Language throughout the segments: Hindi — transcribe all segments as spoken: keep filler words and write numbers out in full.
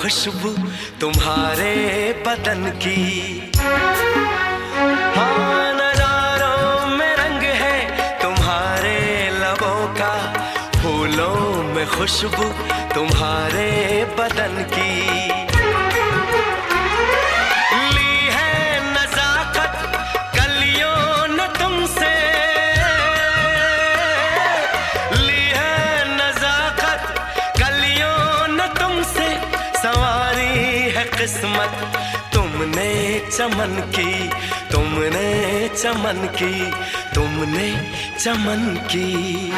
खुशबू तुम्हारे बदन की। हाँ, नजारों में रंग है तुम्हारे लबों का, फूलों में खुशबू तुम्हारे बदन की। ली है नजाकत कलियों ने तुमसे, ली है नजाकत कलियों ने तुमसे, संवारी है किस्मत तुमने चमन की, तुमने चमन की, तुमने चमन की।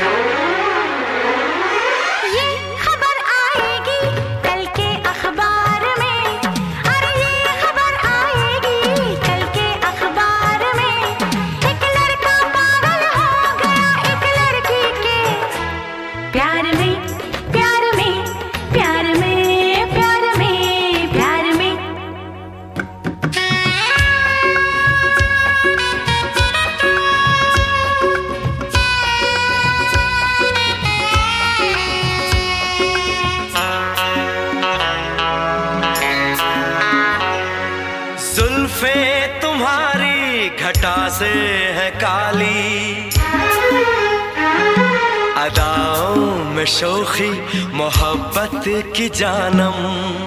जुल्फें तुम्हारी घटा से है काली, अदाओं में शोखी मोहब्बत की जानम।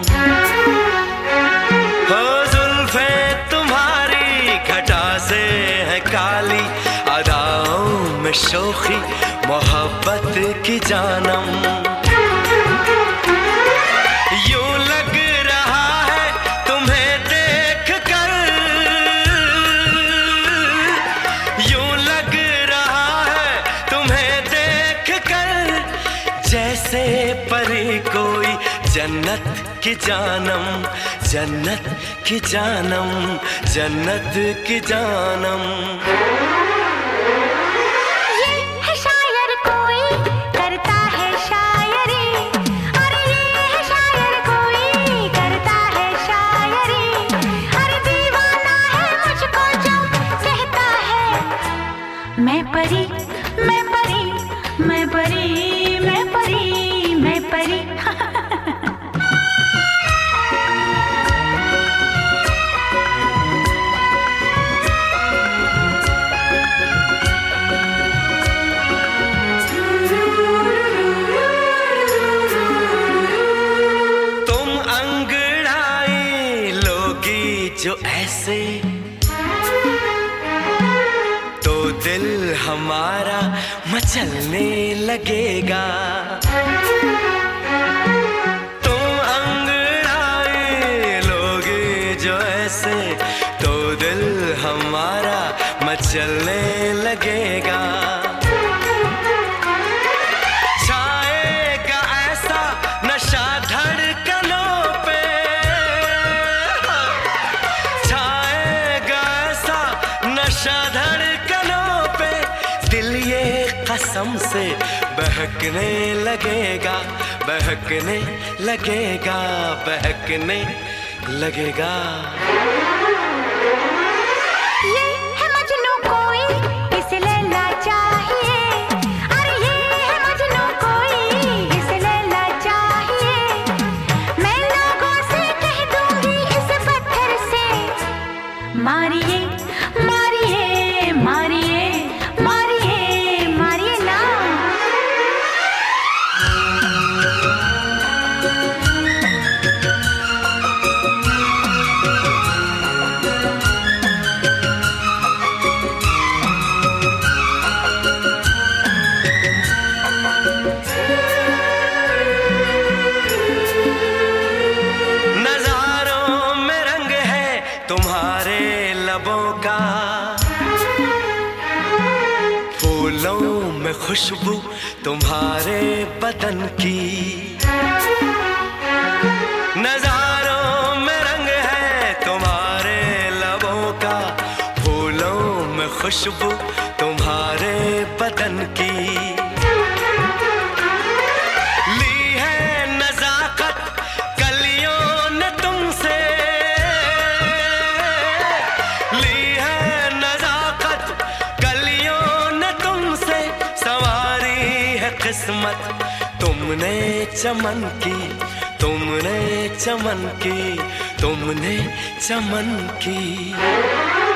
हो जुल्फें तुम्हारी घटा से है काली, अदाओं में शोखी मोहब्बत की जानम। यूं लग रहा है तुम्हें देख कर, यूं लग रहा है तुम्हें देख कर, जैसे परी कोई जन्नत की जानम, जन्नत की जानम, जन्नत की जानम। मैं परी, मैं परी, मैं परी, मैं परी, मैं परी। तुम अंगड़ाई लोगी जो ऐसे, दिल हमारा मचलने लगेगा। तुम अंगड़ाए लोगे जो ऐसे, तो दिल हमारा मचलने लगेगा। छाएगा ऐसा नशा धड़कनों पे, छाएगा ऐसा नशा धड़कनों, दिल ये कसम से बहकने लगेगा, बहकने लगेगा, बहकने लगेगा। ये है मजनू कोई, इसे लैला चाहिए। अरे ये है मजनू कोई, इसे लैला चाहिए। मैं लोगों से कह दूंगी इस पत्थर से, मारिए मारिए मारिए मारिए मारिए ना। नजारों में रंग है तुम्हारे लबों का, फूलों में खुशबू तुम्हारे बदन की। नजारों में रंग है तुम्हारे लबों का, फूलों में खुशबू तुम्हारे बदन की। ली है नजाकत कलियों ने तुमसे, ली है नजाकत कलियों ने तुमसे, संवारी है किस्मत तुमने चमन की, तुमने चमन की, तुमने चमन की।